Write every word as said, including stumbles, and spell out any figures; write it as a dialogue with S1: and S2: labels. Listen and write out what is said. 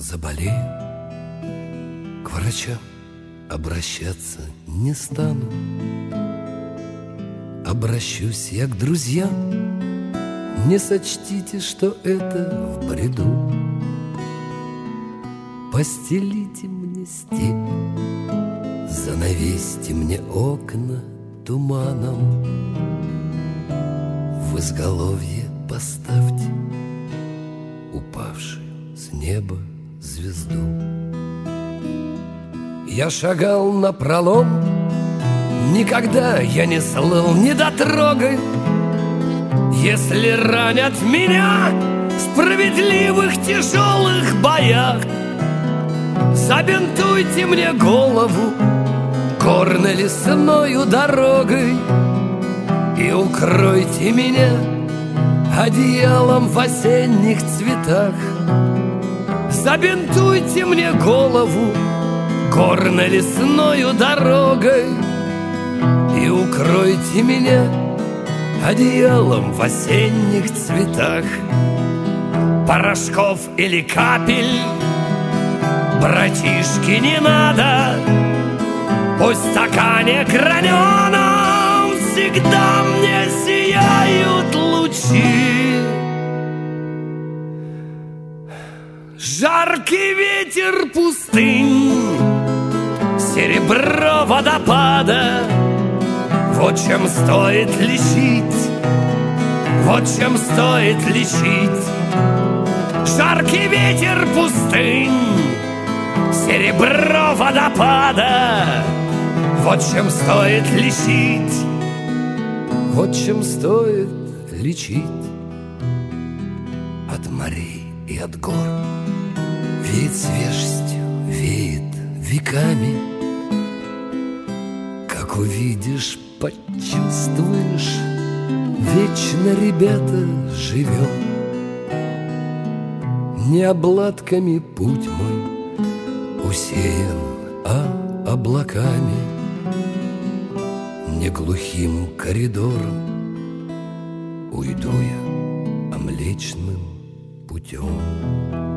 S1: заболею, к врачам обращаться не стану. Обращусь я к друзьям, не сочтите, что это в бреду. Постелите мне степь, занавесьте мне окна туманом, в изголовье поставьте упавшую с неба звезду. Я шагал напролом, никогда я не слыл недотрогой. Если ранят меня в справедливых тяжелых боях, забинтуйте мне голову горно-лесною дорогой и укройте меня одеялом в осенних цветах. Забинтуйте мне голову горно-лесною дорогой и укройте меня одеялом в осенних цветах. Порошков или капель, братишки, не надо, пусть в стакане граненом всегда мне сияют лучи. Жаркий ветер пустынь, серебро водопада, вот чем стоит лечить, вот чем стоит лечить. Жаркий ветер пустынь, серебро водопада, вот чем стоит лечить, вот чем стоит лечить. От морей и от гор веет свежестью, веет веками. Как увидишь, почувствуешь, вечно, ребята, живем. Не обладками путь мой усеян, а облаками, не глухим коридором уйду я, а млечным путем.